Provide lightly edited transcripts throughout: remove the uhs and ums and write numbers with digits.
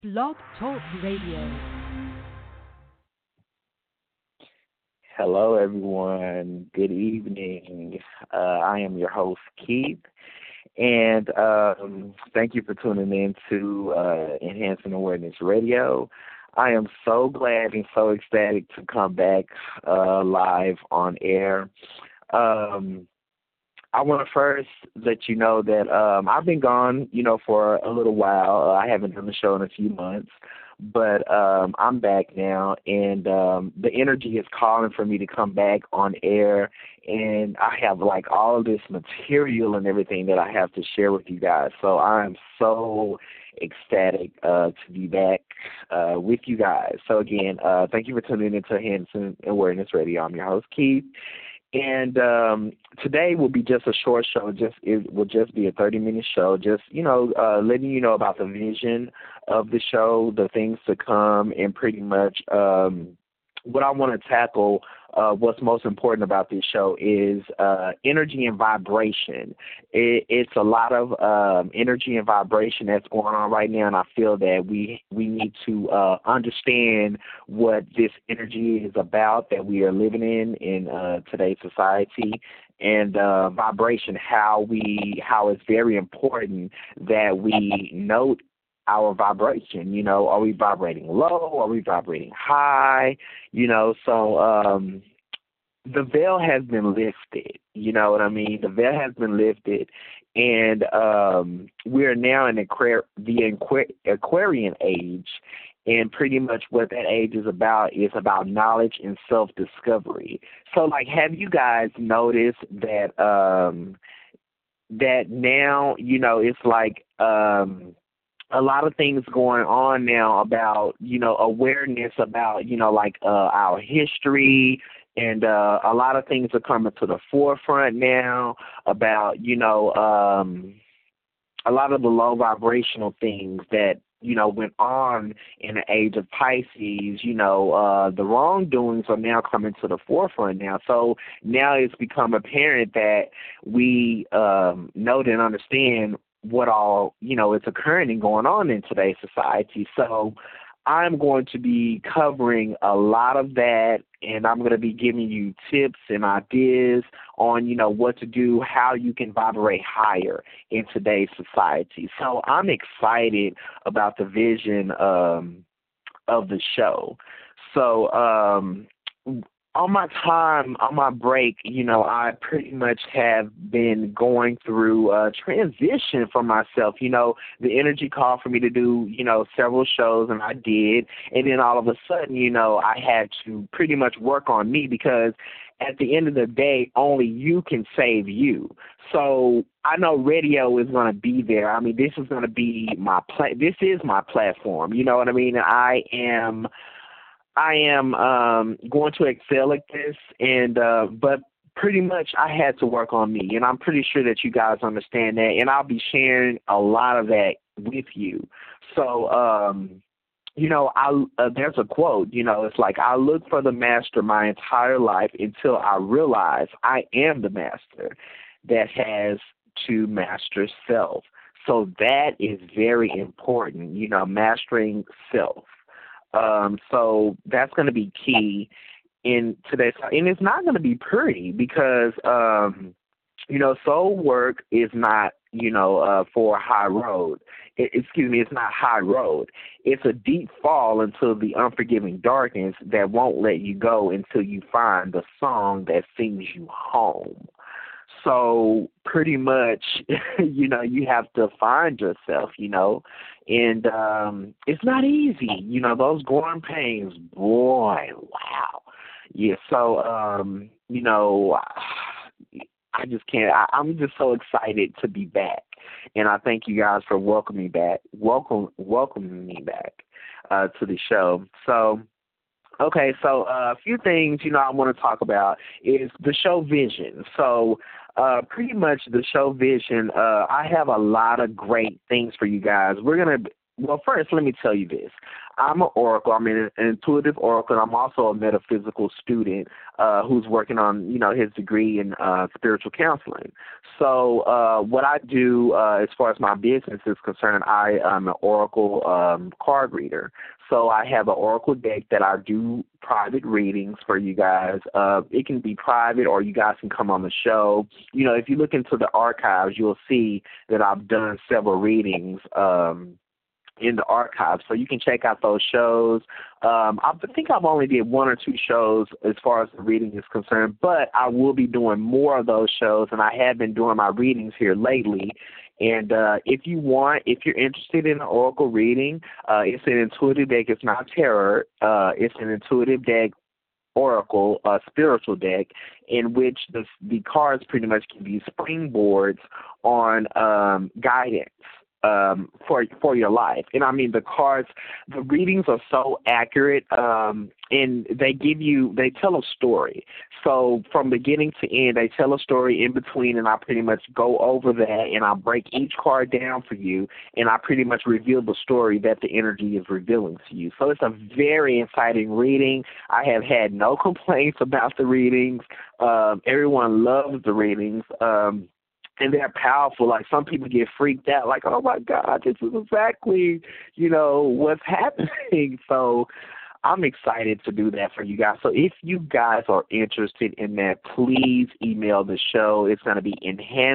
Blog Talk Radio. Hello, everyone. Good evening. I am your host, Keith, and thank you for tuning in to Enhancing Awareness Radio. I am so glad and so ecstatic to come back live on air. Um, I want to first let you know that I've been gone, for a little while. I haven't done the show in a few months, but I'm back now, and the energy is calling for me to come back on air, and I have like all of this material and everything that I have to share with you guys. So I'm so ecstatic to be back with you guys. So again, thank you for tuning into Hanson Awareness Radio. I'm your host, Keith. And today will be just a short show. It will just be a 30-minute show. Just letting you know about the vision of the show, the things to come, and pretty much what I want to tackle. What's most important about this show is energy and vibration. It's a lot of energy and vibration that's going on right now, and I feel that we need to understand what this energy is about that we are living in today's society, and vibration, how it's very important that we note our vibration. Are we vibrating low? Are we vibrating high? So the veil has been lifted. You know what I mean? The veil has been lifted, and we are now in the Aquarian age, and pretty much what that age is about knowledge and self-discovery. So, have you guys noticed that that now, it's like a lot of things going on now about, awareness about, our history, and a lot of things are coming to the forefront now about, a lot of the low vibrational things that, went on in the age of Pisces. The wrongdoings are now coming to the forefront now. So now it's become apparent that we know and understand what all, is occurring and going on in today's society. So I'm going to be covering a lot of that, and I'm going to be giving you tips and ideas on, what to do, how you can vibrate higher in today's society. So I'm excited about the vision of the show. So on my break, I pretty much have been going through a transition for myself. The energy called for me to do, several shows, and I did. And then all of a sudden, I had to pretty much work on me, because at the end of the day, only you can save you. So I know radio is going to be there. I mean, this is going to be this is my platform. You know what I mean? I am going to excel at this, and but pretty much I had to work on me, and I'm pretty sure that you guys understand that, and I'll be sharing a lot of that with you. So, there's a quote, it's like, I look for the master my entire life until I realize I am the master that has to master self. So that is very important, mastering self. So that's going to be key in today's, and it's not going to be pretty, because, soul work is not, for a high road. It's not high road. It's a deep fall into the unforgiving darkness that won't let you go until you find the song that sings you home. So pretty much, you have to find yourself, and it's not easy. Those growing pains, boy, wow. Yeah, so, I just can't. I'm just so excited to be back, and I thank you guys for welcoming me back to the show. So, okay, so a few things, I want to talk about is the show vision. So pretty much the show vision, I have a lot of great things for you guys. We're going to Well, first, let me tell you this. I'm an oracle. I'm an intuitive oracle. And I'm also a metaphysical student who's working on, his degree in spiritual counseling. So what I do as far as my business is concerned, I am an oracle card reader. So I have an oracle deck that I do private readings for you guys. It can be private or you guys can come on the show. If you look into the archives, you'll see that I've done several readings. In the archives, so you can check out those shows. I think I've only did one or two shows as far as the reading is concerned, but I will be doing more of those shows, and I have been doing my readings here lately. And if you're interested in an oracle reading, it's an intuitive deck. It's not tarot. It's an intuitive deck oracle, spiritual deck, in which the cards pretty much can be springboards on guidance for your life. And I mean, the readings are so accurate, and they tell a story. So from beginning to end, they tell a story in between, and I pretty much go over that, and I break each card down for you, and I pretty much reveal the story that the energy is revealing to you. So it's a very exciting reading. I have had no complaints about the readings. Everyone loves the readings. And they're powerful. Like, some people get freaked out, like, oh, my God, this is exactly, what's happening. So I'm excited to do that for you guys. So if you guys are interested in that, please email the show. It's going to be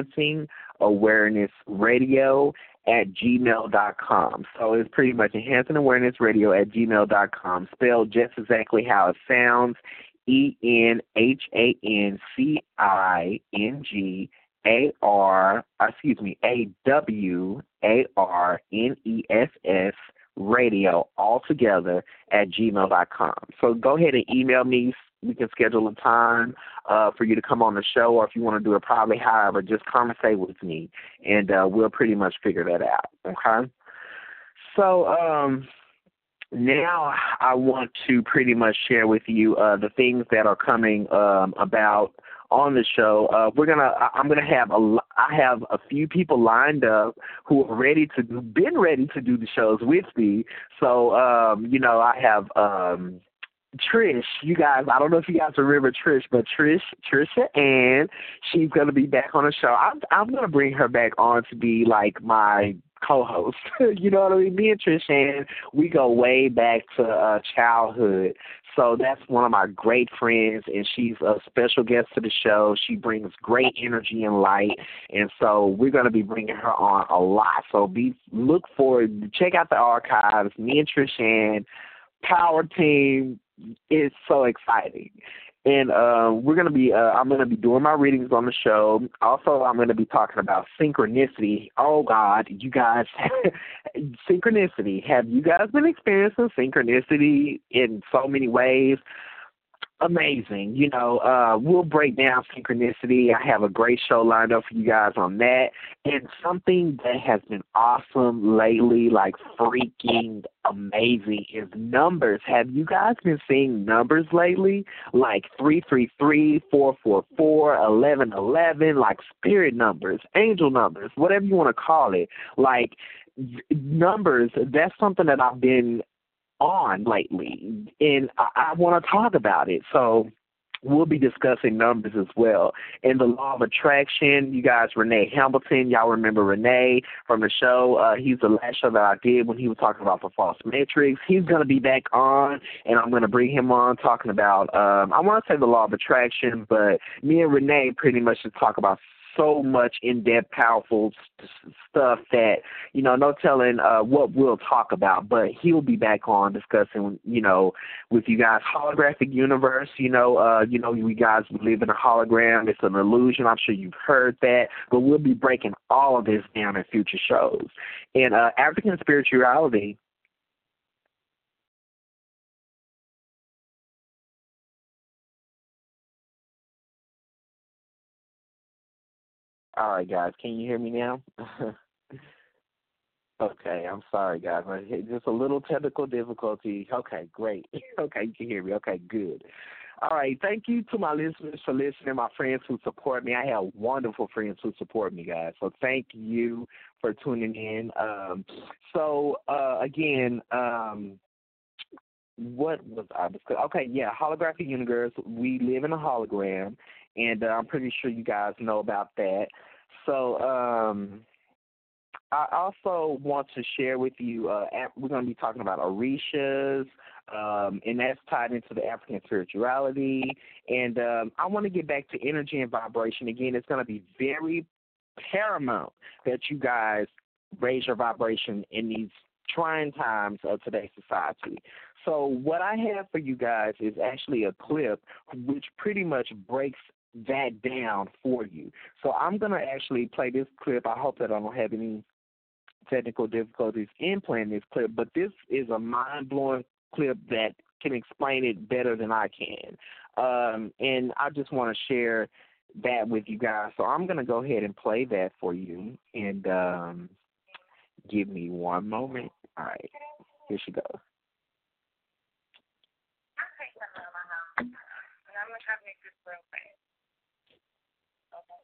enhancingawarenessradio@gmail.com. So it's pretty much enhancingawarenessradio@gmail.com, spelled just exactly how it sounds, AWARNESS radio, all together, @gmail.com. So go ahead and email me. We can schedule a time for you to come on the show, or if you want to do it privately, however, just conversate with me, and we'll pretty much figure that out, okay? So now I want to pretty much share with you the things that are coming about on the show. I have a few people lined up who are been ready to do the shows with me. So, I have Trish. You guys, I don't know if you guys remember Trish, but Trisha Ann, she's going to be back on the show. I'm going to bring her back on to be like my co-host. You know what I mean? Me and Trish Ann, we go way back to childhood. So that's one of my great friends, and she's a special guest to the show. She brings great energy and light, and so we're going to be bringing her on a lot. So look forward, check out the archives. Me and Trish Ann, Power Team, is so exciting. And we're gonna be. I'm gonna be doing my readings on the show. Also, I'm gonna be talking about synchronicity. Oh God, you guys, synchronicity. Have you guys been experiencing synchronicity in so many ways? Amazing. We'll break down synchronicity. I have a great show lined up for you guys on that. And something that has been awesome lately, like freaking amazing, is numbers. Have you guys been seeing numbers lately? Like 333, 444, 1111, like spirit numbers, angel numbers, whatever you want to call it. Like numbers, that's something that I've been on lately, and I want to talk about it. So we'll be discussing numbers as well. And the law of attraction, you guys, Renee Hamilton, y'all remember Renee from the show. He's the last show that I did when he was talking about the false matrix. He's going to be back on, and I'm going to bring him on talking about, I want to say the law of attraction, but me and Renee pretty much just talk about so much in-depth, powerful stuff that, no telling what we'll talk about. But he'll be back on discussing, with you guys, holographic universe. You guys live in a hologram. It's an illusion. I'm sure you've heard that. But we'll be breaking all of this down in future shows. And African spirituality, all right, guys, can you hear me now? Okay, I'm sorry, guys. Just a little technical difficulty. Okay, great. Okay, you can hear me. Okay, good. All right. Thank you to my listeners for listening, my friends who support me. I have wonderful friends who support me, guys. So thank you for tuning in. Again, what was I discussing? Okay, yeah, holographic universe. We live in a hologram, and I'm pretty sure you guys know about that. So, I also want to share with you, we're going to be talking about Orishas, and that's tied into the African spirituality. And I want to get back to energy and vibration. Again, it's going to be very paramount that you guys raise your vibration in these trying times of today's society. So what I have for you guys is actually a clip which pretty much breaks that down for you. So I'm going to actually play this clip. I hope that I don't have any technical difficulties in playing this clip, but this is a mind-blowing clip that can explain it better than I can. And I just want to share that with you guys. So I'm going to go ahead and play that for you, and give me one moment. All right, here she goes. I'm going to try to make this real fast. Okay.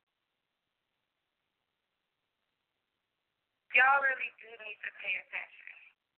Y'all really do need to pay attention.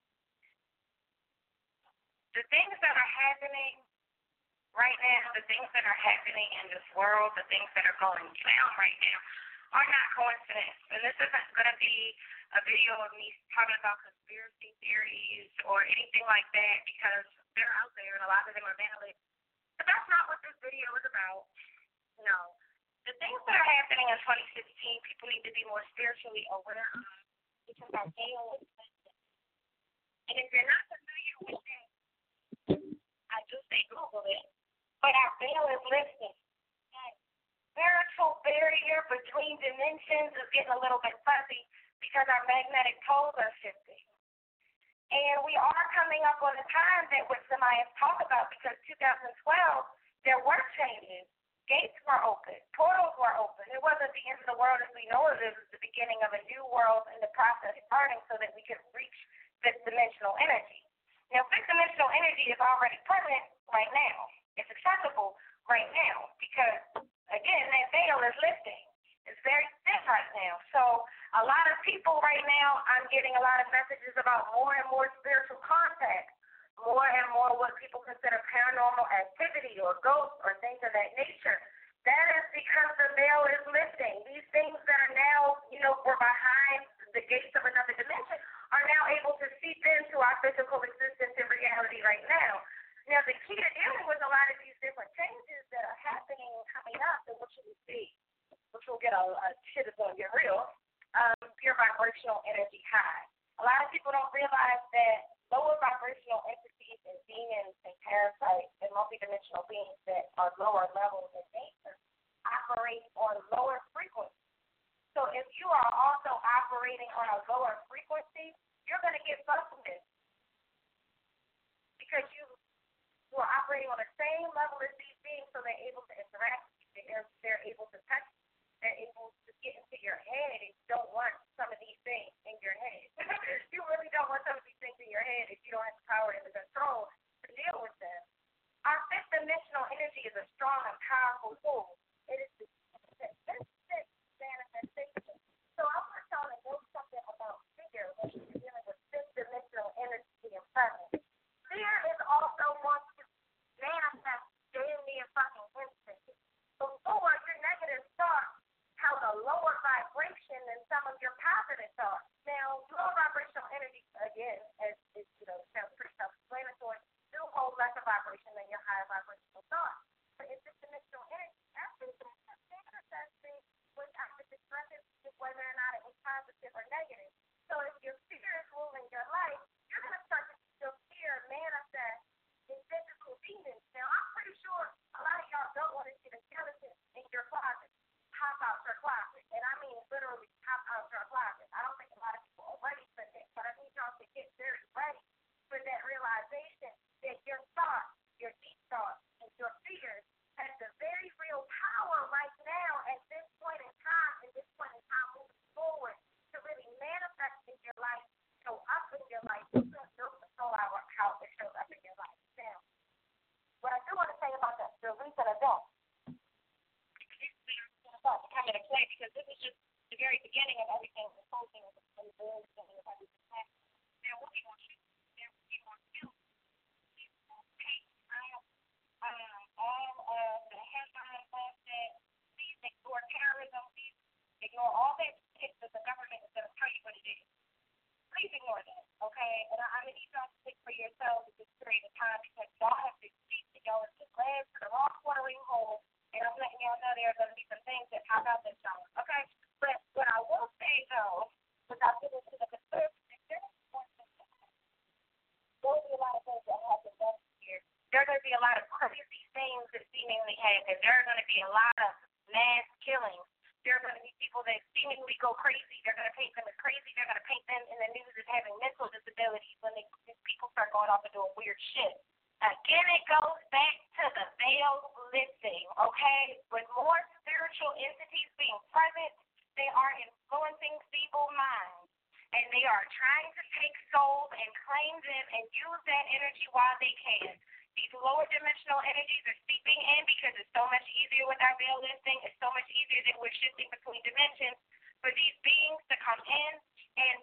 The things that are happening right now, the things that are happening in this world, the things that are going down right now are not coincidence. And this isn't going to be a video of me talking about conspiracy theories or anything like that, because they're out there and a lot of them are valid. But that's not what this video is about. No. The things that are happening in 2016, people need to be more spiritually aware of, because our veil is lifting. And if you're not familiar with that, I do say Google it, but our veil is lifting. That spiritual barrier between dimensions is getting a little bit fuzzy because our magnetic poles are shifting. And we are coming up on a time that what Samayans talk about, because 2012, there were changes. Gates were open. Portals were open. It wasn't the end of the world as we know it. It was the beginning of a new world in the process starting so that we could reach fifth-dimensional energy. Now, fifth-dimensional energy is already present right now. It's accessible right now because, again, that veil is lifting. It's very thin right now. So a lot of people right now, I'm getting a lot of messages about more and more spiritual contact, more and more what people consider paranormal activity or ghosts or things of that nature. That is because the veil is lifting. These things that are now, were behind the gates of another dimension are now able to seep into our physical existence and reality right now. Now, the key to dealing with a lot of these different changes that are happening and coming up, and what you will see, which will get a shit is going to get real, pure vibrational energy high. A lot of people don't realize that lower vibrational entities and demons and parasites and multidimensional beings that are lower levels in nature operate on lower frequencies. So if you are also operating on a lower frequency, you're going to get fucked with because you are operating on the same level as these beings, so they're able to interact. They're able to touch. They're able to get into your head if you don't want some of these things in your head. You really don't want some of these things in your head if you don't have the power and the control to deal with them. Our fifth dimensional energy is a strong and powerful tool. It is the manifestation. So I want y'all to know something about fear when you're dealing with fifth dimensional energy and presence. Fear is also wants to manifest damn near fucking instantly. Before your negative thoughts have a lower vibration than some of your positive thoughts. Now, low vibrational energy, again, as sounds pretty self-explanatory, do hold lesser vibration than your higher vibrational thoughts. But it's just dimensional energy. Everything is manifesting without the discrepancy of whether or not it was positive or negative. So if your fear is ruling your life, you're going to start to feel okay? And I'm going to need y'all to think for yourselves at this period of time because y'all have been speaking y'all into the glass to the wrong watering hole, and I'm letting y'all know there are going to be some things that pop out this y'all, okay? But what I will say, though, without getting into the conservative, there will be a lot of things that happen next year. There are going to be a lot of crazy things that seemingly happen. There are going to be a lot of mass killings. There are going to be people that seemingly go crazy. They're going to paint them as crazy. They're going to paint them in the news as having mental disabilities when people start going off and doing weird shit. Again, it goes back to the veil lifting, okay? With more spiritual entities being present, they are influencing feeble minds. And they are trying to take souls and claim them and use that energy while they can. These lower dimensional energies are seeping in because it's so much easier with our veil lifting. It's so much easier that we're shifting between dimensions for these beings to come in, and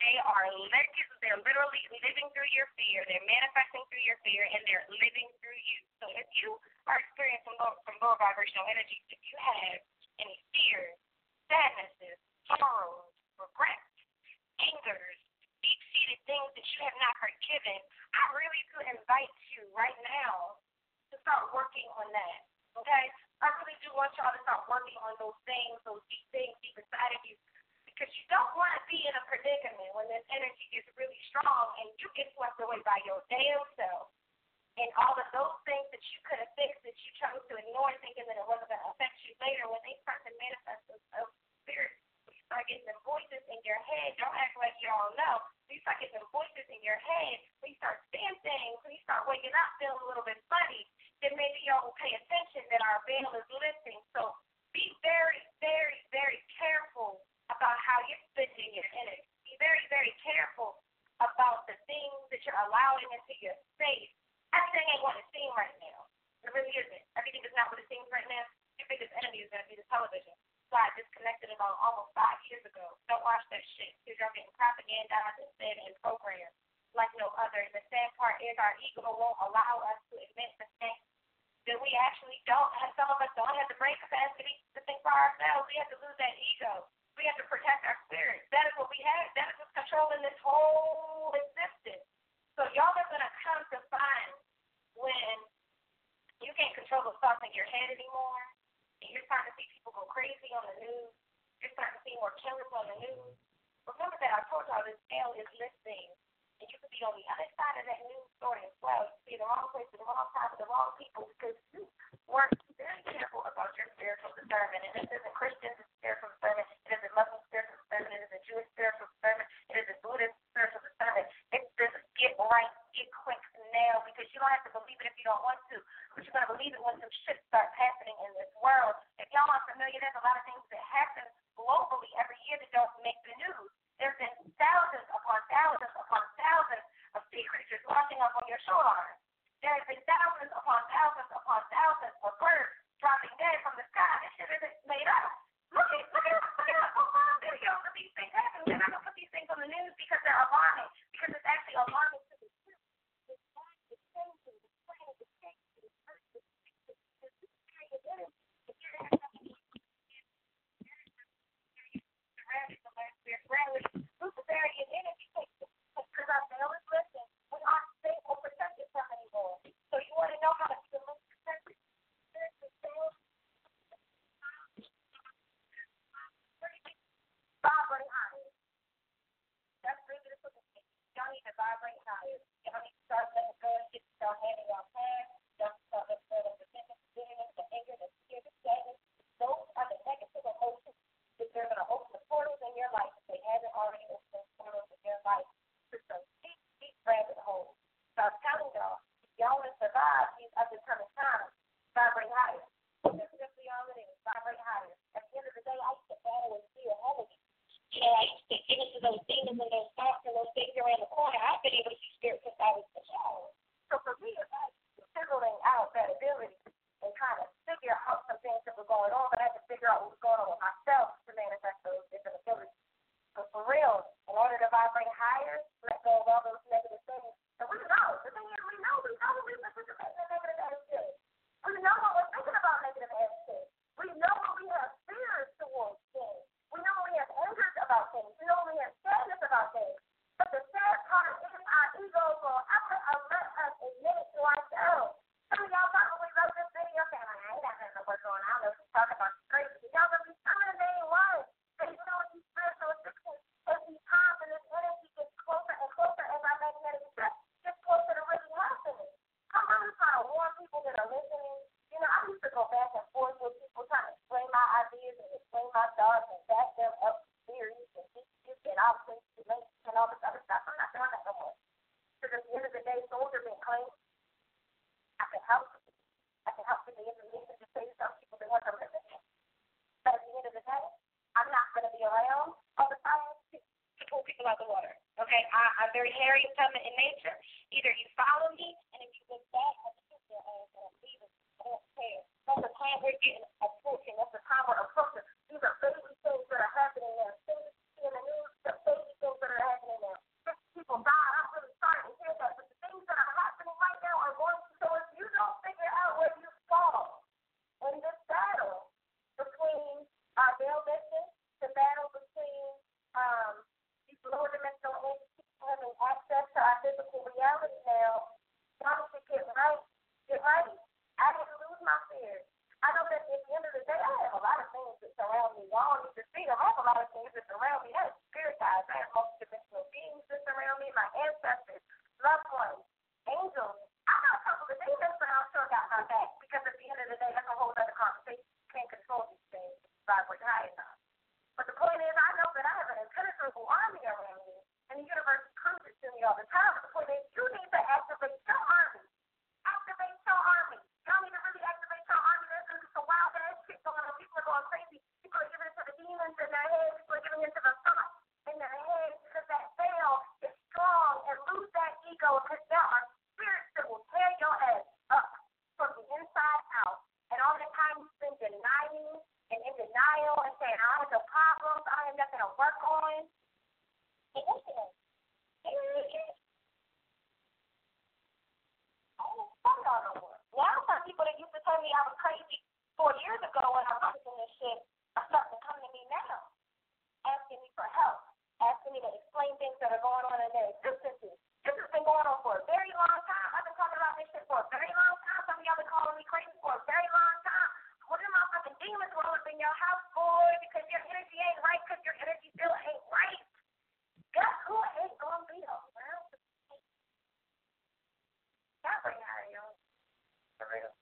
they're literally living through your fear. They're manifesting through your fear, and they're living through you. So if you are experiencing some lower vibrational energies, if you have any fears, sadnesses, sorrows, regrets, angers, deep-seated things that you have not forgiven, I really do invite you right now to start working on that, okay? I really do want y'all to start working on those things, those deep things deep inside of you, because you don't want to be in a predicament when this energy gets really strong and you get swept away by your damn self. And all of those things that you could have fixed that you chose to ignore thinking that it wasn't going to affect you later, when they start to manifest themselves in spirit, you start getting them voices in your head. Don't act like you all know. You start getting them voices in your head. When you start seeing things, when you start waking up feeling a little bit funny, then maybe y'all will pay attention that our veil is lifting. So be very, very, very careful about how you're spending your energy. Be very, very careful about the things that you're allowing into your space. Everything ain't what it seems right now. It really isn't. Everything is not what it seems right now. Your biggest enemy is going to be the television. So I disconnected about almost 5 years ago. Don't watch that shit because y'all getting propagandized instead and programmed like no other. And the sad part is our ego won't allow us to admit the fact that we actually don't have, some of us don't have the brain capacity to think for ourselves. We have to lose that ego. We have to protect our spirit. That is what we have. That is what's controlling this whole existence. So y'all are going to come to find when you can't control the thoughts in your head anymore, and you're starting to see people go crazy on the news, you're starting to see more killers on the news. Remember that I told y'all this veil is listening, and you could be on the other side of that news story as well. You could be in the wrong place at the wrong time with the wrong people because you weren't very careful about your spiritual discernment. And this isn't Christian spiritual discernment, it isn't Muslim spiritual discernment, it isn't Jewish spiritual discernment, it isn't Buddhist spiritual discernment. It's just get right, get quick now, because you don't have to believe it if you don't want to, but you're going to believe it when some shit starts happening in this world. If y'all aren't familiar, there's a lot of things that happen globally every year that don't make the news. There's been thousands upon thousands upon thousands of sea creatures launching up on your shoreline. There have been thousands upon thousands upon thousands of birds dropping dead from the sky. This shit isn't made up. Look at videos of these things happening. They're not going to put these things on the news because they're alarming, because it's actually alarming to the truth. It's changing. The planet is changing. The earth is changing. This is how you get it. If you're going to have to Luciferian energy takes it because our veil is lifting. We aren't safe or protected from anymore. So you want to know how to be the most protected? myself. Some of y'all probably wrote this video saying, I ain't got nothing to work on. I don't know if she's talking about crazy. Y'all gonna be some of the main ones. So you know these spiritual addictions, as these times and this energy gets closer and closer as our magnetic stress gets closer to really happening. I'm really trying to warn people that are listening. You know, I used to go back and forth with people trying to explain my ideas and explain my thoughts and back them up theories and and options and all this other stuff. I'm not doing that no more. Because at the end of the day, souls are being claimed. I can help. I can help with the information to say to some people that want to listen. But at the end of the day, I'm not going to be around all the time to pull people out the water. Okay? I'm very hairy and in nature. Either you follow me, and if you look back, I can get your ass and leave it. I don't care. That's the time we're getting approaching. That's the time we're approaching. These are baby things that are happening now. Things in the news, the baby things that are happening now. People die. I'm really sorry to hear that. But the things that are happening right now are going to. So if you don't figure out where you fall in this battle between our male business, the battle between these lower dimensional entities having access to our physical reality now, y'all should get right. Get right. I didn't lose my fear. I know that at the end of the day, I have a lot of things that surround me. Y'all need to see them. I have a lot of things that surround me. I have spirit guides. I have multidimensional beings that surround me, my ancestors, loved ones, angels. I got a couple of demons, but I'm sure got my back because at the end of the day, that's a whole other conversation. You can't control these things by what's high enough. But the point is, I know that I have an impenetrable army around me, and the universe proves it to me all the time. But the point is, you need to activate your army. Activate your army. Y'all need to really activate your army. There's some wild ass shit going on. People are going crazy. People are giving into the demons in their head. People are giving into the thoughts in their head because that veil is strong, and lose that ego because there are spirits that will tear your ass up from the inside out. And all the time you spend denying and in denial and saying, I have no problems, I have nothing to work on. And listen, I don't fun y'all no more. Now some people that used to tell me I was crazy 4 years ago when I was in this shit are starting to come to me now, asking me for help, asking me to explain things that are going on in their existences. This has been going on for a very long time. I've been talking about this shit for a very long time. Some of y'all been calling me crazy for a very long time. What are motherfucking demons rolling up in your house, boy? Because your energy ain't right, because your energy still ain't right. Guess who ain't gonna be around? That right now, yo. For real.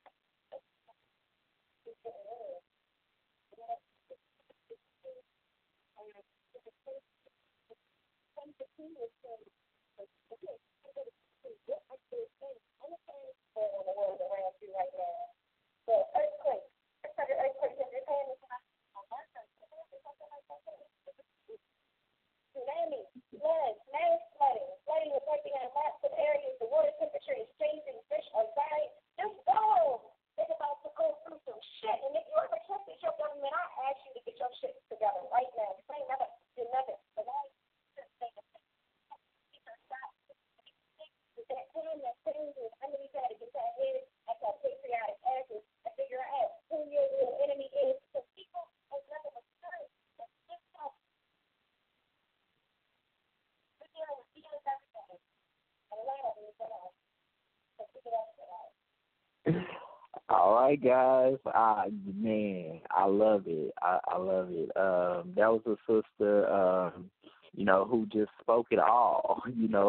Right now. So earthquake. It's like an earthquake in Japan. Tsunami, floods, mass flooding. Flooding affecting our massive areas. The water temperature is changing. Fish are dying. Just go. They're about to go through some shit. And if you ever trusted your government, I ask you to get your shit together right now. This ain't never do nothing. But I just think that time that changes, I know you got to get that head at that patriotic ashes and figure out who your real enemy is. Because people are nothing but courage. We're dealing with feelings every day. And a lot of them are. So figure that shit out. All right, guys. Man, I love it. I love it. That was a sister, who just spoke it all.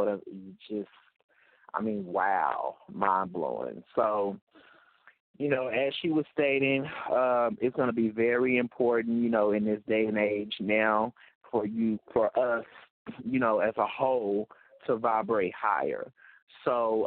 Wow, mind blowing. So, as she was stating, it's going to be very important, in this day and age now for us, as a whole to vibrate higher. So,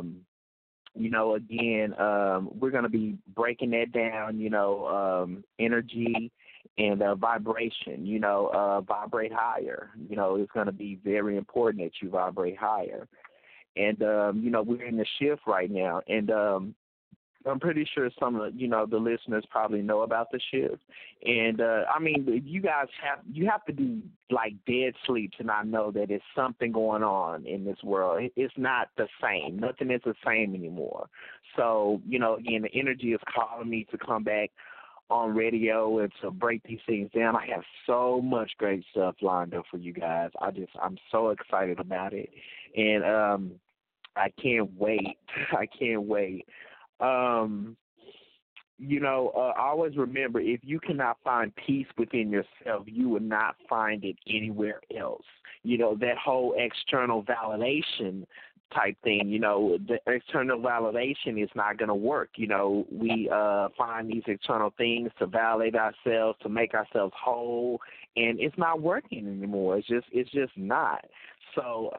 again, we're going to be breaking that down, energy and vibration, vibrate higher. It's going to be very important that you vibrate higher. And, we're in the shift right now. And I'm pretty sure some of, the listeners probably know about the shift. And, you guys have to be like dead sleep to not know that there's something going on in this world. It's not the same. Nothing is the same anymore. So, again, the energy is calling me to come back on radio and to break these things down. I have so much great stuff lined up for you guys. I'm so excited about it. And, I can't wait. I can't wait. Always remember, if you cannot find peace within yourself, you will not find it anywhere else. That whole external validation type thing, the external validation is not going to work. We find these external things to validate ourselves, to make ourselves whole, and it's not working anymore. It's just not. So,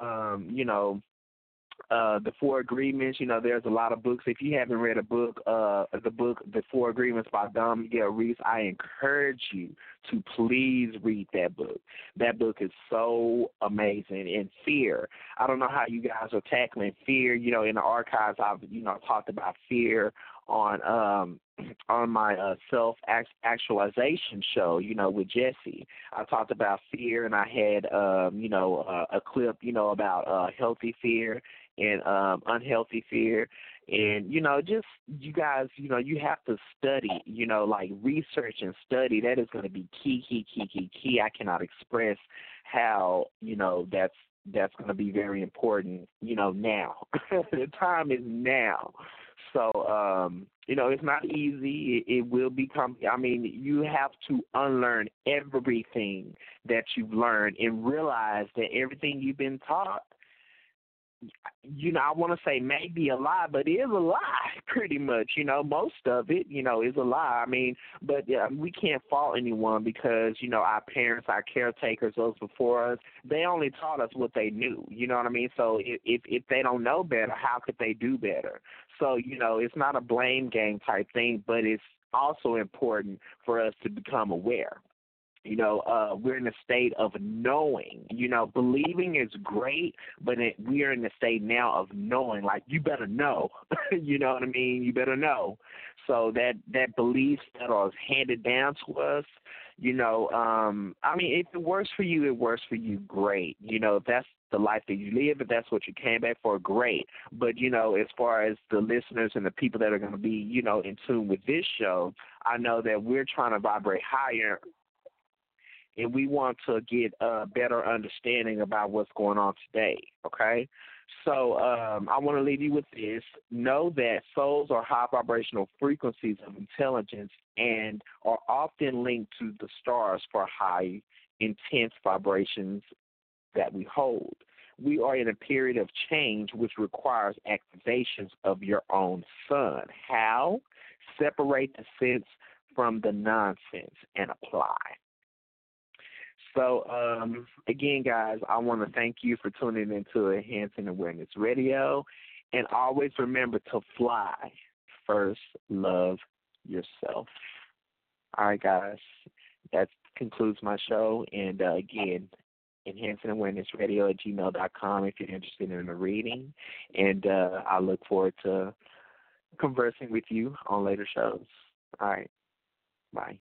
the Four Agreements, there's a lot of books. If you haven't read the book, The Four Agreements by Don Miguel Ruiz, I encourage you to please read that book. That book is so amazing. And fear, I don't know how you guys are tackling fear. In the archives, I've, talked about fear on my self-actualization show, with Jesse. I talked about fear, and I had, a clip, about healthy fear and unhealthy fear. And, just you guys, you have to study, like research and study. That is going to be key. I cannot express how, that's going to be very important, now. The time is now. So, it's not easy. It will become, you have to unlearn everything that you've learned and realize that everything you've been taught, I want to say maybe a lie, but it is a lie pretty much. Most of it, is a lie. But we can't fault anyone because, our parents, our caretakers, those before us, they only taught us what they knew. You know what I mean? So if they don't know better, how could they do better? So, it's not a blame game type thing, but it's also important for us to become aware. We're in a state of knowing. Believing is great, but we are in the state now of knowing. Like, you better know. You know what I mean? You better know. So that belief that was handed down to us, if it works for you, it works for you, great. If that's the life that you live, if that's what you came back for, great. But, as far as the listeners and the people that are going to be, in tune with this show, I know that we're trying to vibrate higher, and we want to get a better understanding about what's going on today, okay? So I want to leave you with this. Know that souls are high vibrational frequencies of intelligence and are often linked to the stars for high, intense vibrations that we hold. We are in a period of change which requires activations of your own sun. How? Separate the sense from the nonsense and apply. So, again, guys, I want to thank you for tuning into Enhancing Awareness Radio. And always remember to fly. First, love yourself. All right, guys, that concludes my show. And, again, Enhancing Awareness Radio at gmail.com if you're interested in a reading. And I look forward to conversing with you on later shows. All right, bye.